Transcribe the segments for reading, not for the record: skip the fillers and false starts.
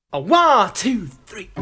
A 1, 2, 3.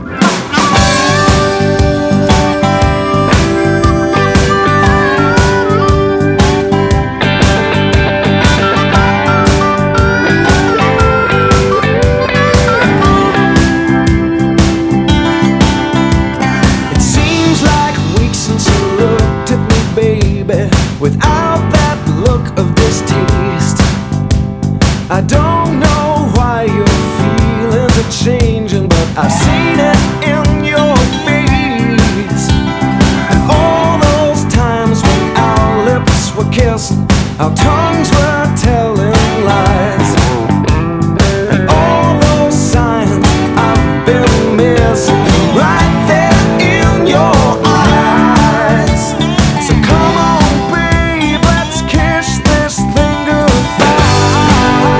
It seems like weeks since you looked at me, baby, without that look of distaste. I don't know why your feelings are changing, but I've seen it in your face. And all those times when our lips were kissing, our tongues were telling lies. And all those signs I've been missing, right there in your eyes. So come on, babe, let's kiss this thing goodbye.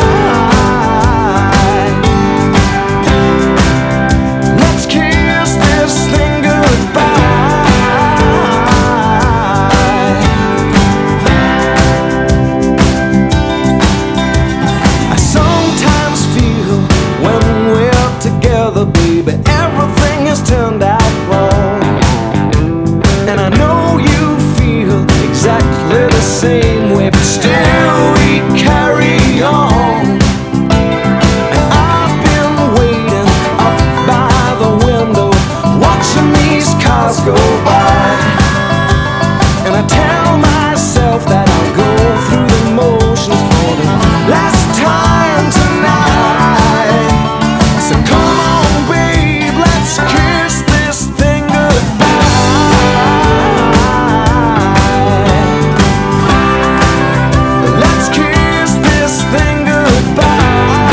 Let's kiss this thing goodbye. I sometimes feel when we're together, baby, everything has turned out wrong. And I know you feel exactly the same way, but still we carry on. And I've been waiting up by the window, watching these cars go by. And I tell myself that I'll go through the motions for the last time tonight. So come on, babe, let's kiss this thing goodbye. Let's kiss this thing goodbye.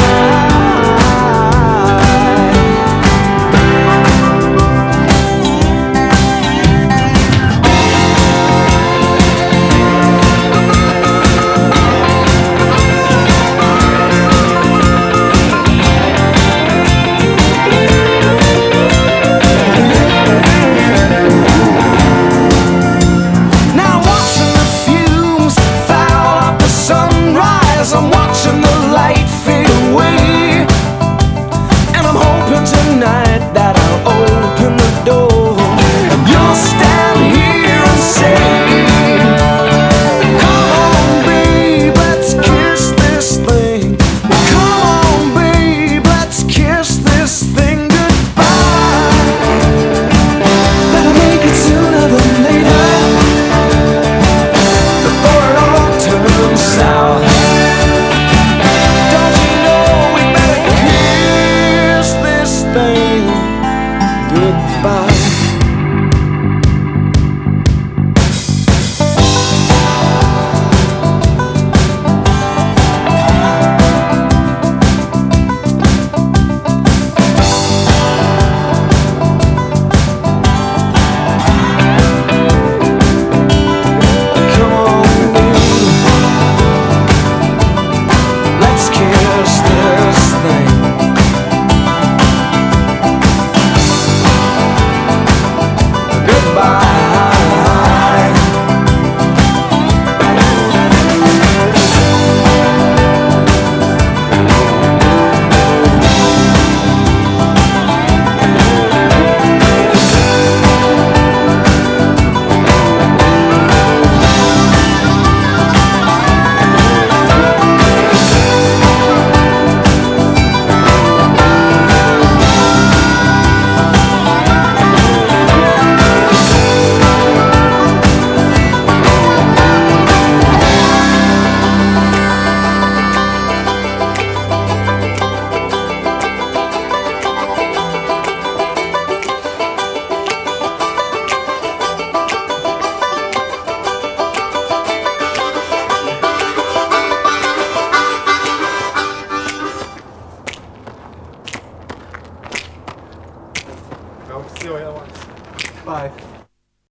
Now watching the fumes foul up the sunrise, I'm watching the light fade away. And I'm hoping tonight that I'll open the door and you'll stand here and say, come on, babe, let's kiss this thing. Come on, babe, let's kiss this thing goodbye. Better make it sooner than later, before it all turns sour. Don't you know we better kiss this thing goodbye?